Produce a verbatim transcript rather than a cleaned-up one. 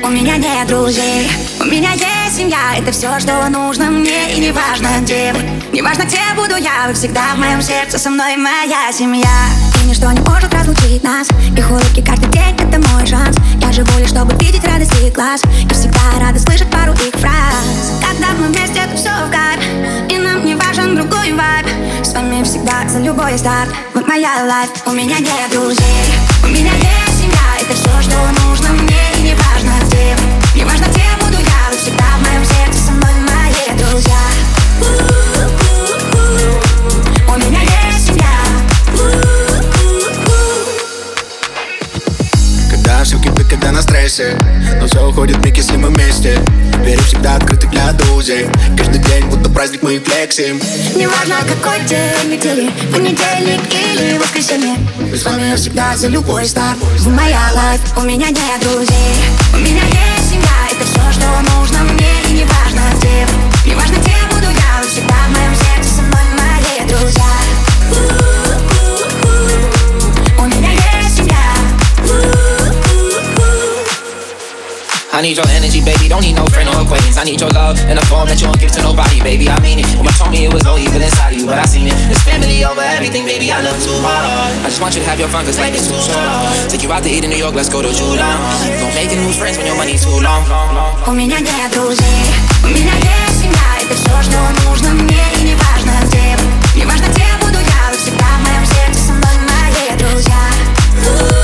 у меня нет друзей. У меня есть семья, это все, что нужно мне. И неважно где вы, неважно где буду я, вы всегда в моем сердце, со мной моя семья. И ничто не может разлучить нас, их улыбки каждый день — это мой шанс. Я живу лишь, чтобы видеть радость их глаз. Я всегда рада слышать пару их фраз. Когда мы вместе, это все в кайф, и нам не важен другой вайб. С вами всегда за любой старт, вот моя лайф. У меня нет друзей, у меня есть семья, это все, что нужно мне. И неважно где вы, неважно где буду я, вы всегда в моем сердце, со мной мои друзья. У меня есть семья. Когда все кипит, когда на стрессе, но все уходит в миг, если мы вместе. Двери всегда открыты для друзей, каждый день будто праздник, мы флексим. Неважно какой день недели, понедельник или воскресенье, с вами я всегда за любой старт, вы моя лайф. У меня нет друзей, у меня есть семья, это все, что нужно мне. И неважно где вы, неважно где буду я, вы всегда в моем сердце, со мной мои друзья. У меня есть семья. I need your energy, baby, don't need no friend or acquaintance. I need your love in a form that you won't give to nobody, baby, I mean it. When you told me it was all evil inside of you, but I seen it. It's family over everything, baby, I love too hard. I just want you to have your fun, cause life is too short. Take you out to eat in New York, let's go to Julan. Don't make new friends when your money's too long. У меня нет друзей, у меня есть семья, это все, что нужно мне. И неважно где вы, неважно где буду я, вы всегда в моем сердце, со мной мои друзья.